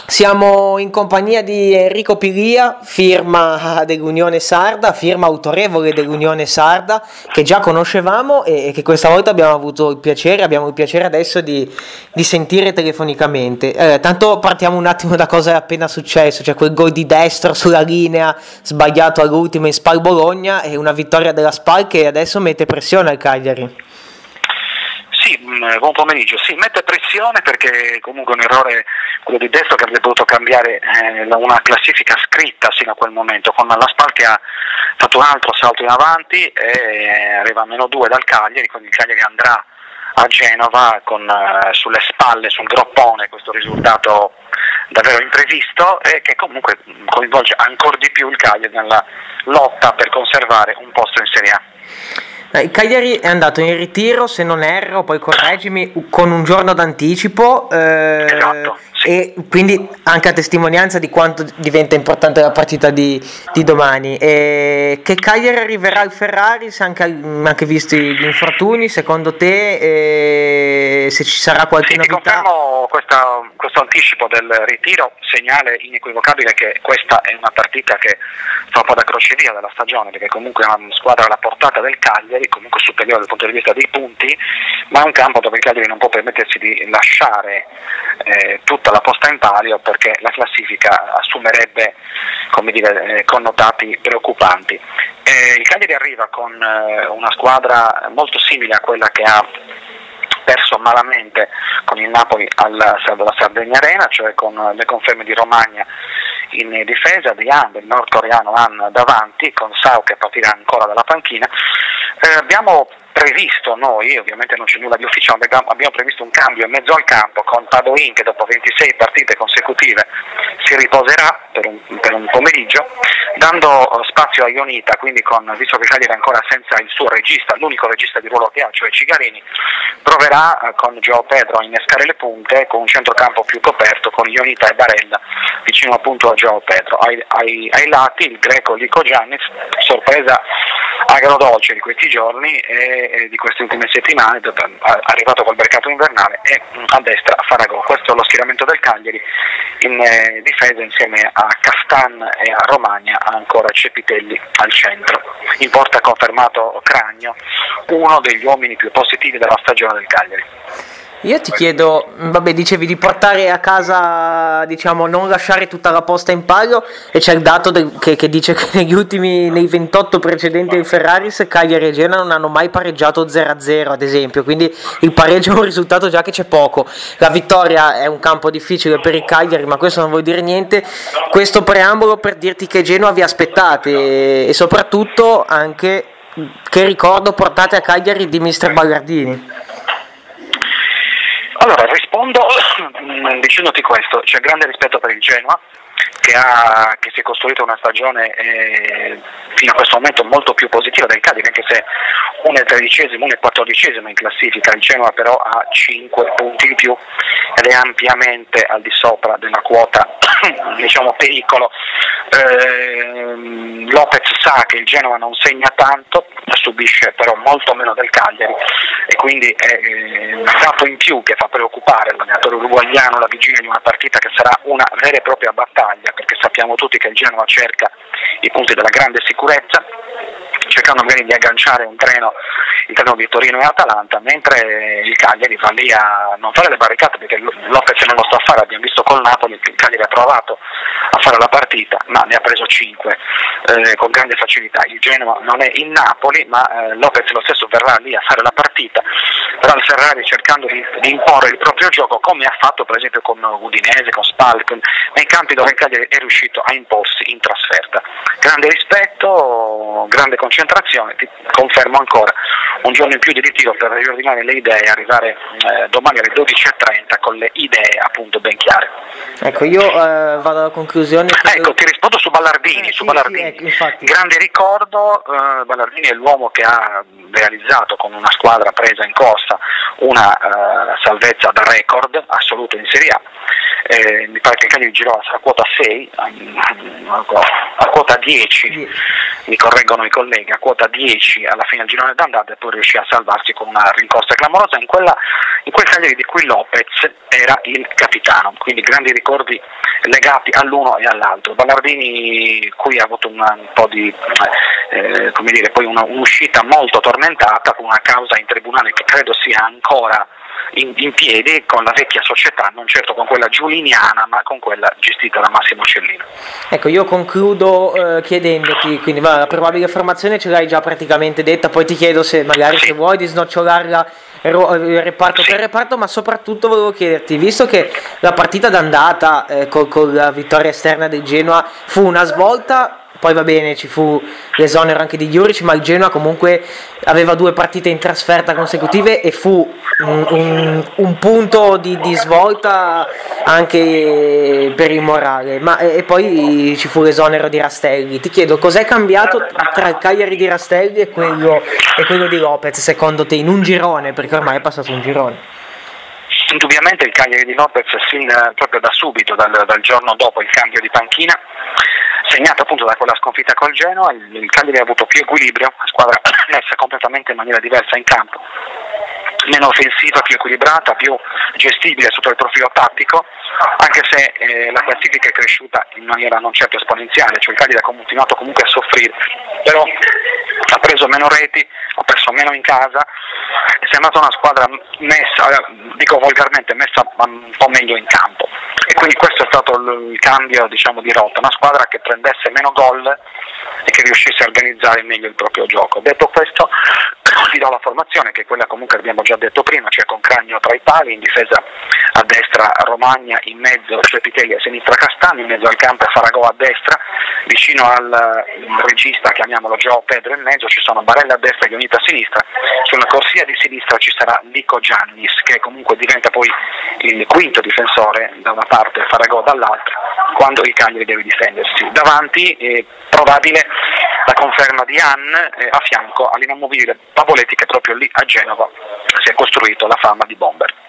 Siamo in compagnia di Enrico Pilia, firma dell'Unione Sarda, firma autorevole dell'Unione Sarda, che già conoscevamo e che questa volta abbiamo il piacere adesso di sentire telefonicamente. Tanto partiamo un attimo da cosa è appena successo, cioè quel gol di destro sulla linea, sbagliato all'ultimo in Spal Bologna, e una vittoria della Spal che adesso mette pressione al Cagliari. Sì, buon pomeriggio. Sì, mette pressione perché comunque un errore, quello di destro, che avrebbe potuto cambiare una classifica scritta sino a quel momento, con la Spal che ha fatto un altro salto in avanti e arriva a -2 dal Cagliari, quindi il Cagliari andrà a Genova con sulle spalle, sul groppone, questo risultato davvero imprevisto e che comunque coinvolge ancora di più il Cagliari nella lotta per conservare un posto in Serie A. Il Cagliari è andato in ritiro, se non erro, poi correggimi, con un giorno d'anticipo, Esatto, sì. E quindi anche a testimonianza di quanto diventa importante la partita di domani. Che Cagliari arriverà al Ferraris, anche visti gli infortuni, secondo te, se ci sarà qualche novità? Ti confermo questo anticipo del ritiro, segnale inequivocabile che questa è una partita che fa un po' da crocevia della stagione, perché comunque è una squadra alla portata del Cagliari, comunque superiore dal punto di vista dei punti, ma è un campo dove il Cagliari non può permettersi di lasciare tutta la posta in palio, perché la classifica assumerebbe, come dire, connotati preoccupanti. Il Cagliari arriva con una squadra molto simile a quella che ha perso malamente con il Napoli alla Sardegna Arena, cioè con le conferme di Romagna in difesa, di Han, del nordcoreano Han davanti, con Sau che partirà ancora dalla panchina. Abbiamo previsto noi, ovviamente non c'è nulla di ufficiale, abbiamo previsto un cambio in mezzo al campo con Padoin, che dopo 26 partite consecutive si riposerà per un pomeriggio, dando spazio a Ionita, quindi visto che Cagliari è ancora senza il suo regista, l'unico regista di ruolo che ha, cioè Cigarini, proverà con João Pedro a innescare le punte con un centrocampo più coperto, con Ionita e Barella vicino appunto a João Pedro. Ai lati il greco Lico Giannis, sorpresa agrodolce di questi giorni e di queste ultime settimane, arrivato col mercato invernale, e a destra Faragò. Questo è lo schieramento del Cagliari. In difesa, insieme a Castan e a Romagna, ha ancora Cepitelli al centro. In porta confermato Cragno, uno degli uomini più positivi della stagione del Cagliari. Io ti chiedo, dicevi di portare a casa, non lasciare tutta la posta in palio, e c'è il dato che dice che nei 28 precedenti ai Ferraris, Cagliari e Genoa non hanno mai pareggiato 0-0, ad esempio, quindi il pareggio è un risultato già che c'è poco. La vittoria è un campo difficile per il Cagliari, ma questo non vuol dire niente. Questo preambolo per dirti che Genoa vi aspettate e soprattutto anche che ricordo portate a Cagliari di mister Ballardini. Allora, rispondo dicendoti questo: c'è grande rispetto per il Genoa, che si è costruita una stagione fino a questo momento molto più positiva del Cagliari, anche se uno è 13esimo, uno è 14esimo in classifica. Il Genoa però ha 5 punti in più ed è ampiamente al di sopra della quota pericolo. Lopez sa che il Genoa non segna tanto, subisce però molto meno del Cagliari, e quindi è un dato in più che fa preoccupare l'allenatore uruguaiano alla vigilia di una partita che sarà una vera e propria battaglia, perché sappiamo tutti che il Genoa cerca i punti della grande sicurezza, cercando magari di agganciare il treno di Torino e Atalanta, mentre il Cagliari va lì a non fare le barricate, perché Lopez non lo sta a fare. Abbiamo visto col Napoli che il Cagliari ha provato a fare la partita, ma ne ha preso 5 con grande facilità. Il Genoa non è il Napoli, ma Lopez lo stesso verrà lì a fare la partita, però il Ferrari cercando di imporre il proprio gioco, come ha fatto per esempio con Udinese, con Spal, nei campi dove il Cagliari è riuscito a imporsi in trasferta. Grande rispetto, grande concentrazione. Ti confermo ancora un giorno in più di ritiro per riordinare le idee e arrivare domani alle 12:30 con le idee appunto ben chiare. Ecco, io vado alla conclusione. Ecco, ti rispondo su Ballardini. Sì, Ballardini. Sì, grande ricordo. Ballardini è l'uomo che ha realizzato con una squadra presa in corsa una salvezza da record assoluto in Serie A. Mi pare che il Cagliari girò a quota 6, a quota 10 mi correggono i colleghi, a quota 10 alla fine del girone d'andata, e poi riuscì a salvarsi con una rincorsa clamorosa in quel Cagliari di cui Lopez era il capitano, quindi grandi ricordi legati all'uno e all'altro. Ballardini qui ha avuto un po' di poi un'uscita molto tormentata con una causa in tribunale che credo sia ancora in piedi con la vecchia società, non certo con quella giuliniana, ma con quella gestita da Massimo Cellino. Ecco, io concludo chiedendoti, quindi la probabile formazione ce l'hai già praticamente detta, poi ti chiedo se magari se vuoi di snocciolarla reparto per reparto, ma soprattutto volevo chiederti, visto che la partita d'andata con la vittoria esterna del Genoa fu una svolta, poi va bene, ci fu l'esonero anche di Juric, ma il Genoa comunque aveva 2 partite in trasferta consecutive e fu un punto di svolta anche per il morale, e poi ci fu l'esonero di Rastelli. Ti chiedo, cos'è cambiato tra il Cagliari di Rastelli e quello di Lopez secondo te, in un girone, perché ormai è passato un girone? Indubbiamente il Cagliari di Lopez proprio da subito, dal giorno dopo il cambio di panchina, segnato appunto da quella sconfitta col Genoa, il Cagliari ha avuto più equilibrio, la squadra messa completamente in maniera diversa in campo, meno offensiva, più equilibrata, più gestibile sotto il profilo tattico, anche se la classifica è cresciuta in maniera non certo esponenziale, cioè il Cagliari ha continuato comunque a soffrire, però ha preso meno reti, ha perso meno in casa, è sembrata una squadra messa, dico volgarmente, messa un po' meglio in campo, e quindi questo è stato il cambio, diciamo, di rotta, una squadra che prendesse meno gol e che riuscisse a organizzare meglio il proprio gioco. Detto questo, ti do la formazione, che è quella comunque che abbiamo già detto prima, cioè con Cragno tra i pali, in difesa a destra Romagna, in mezzo Cepitelli, a sinistra Castagno, in mezzo al campo Faragò a destra, vicino al regista, chiamiamolo João Pedro, in mezzo ci sono Barella a destra e Ionita a sinistra, sulla corsia di sinistra ci sarà Lico Giannis, che comunque diventa poi il quinto difensore da una parte e Faragò dall'altra, quando il Cagliari deve difendersi. Davanti è probabile la conferma di Han, a fianco all'inamovibile Pavoletti, che proprio lì a Genova si è costruito la fama di bomber.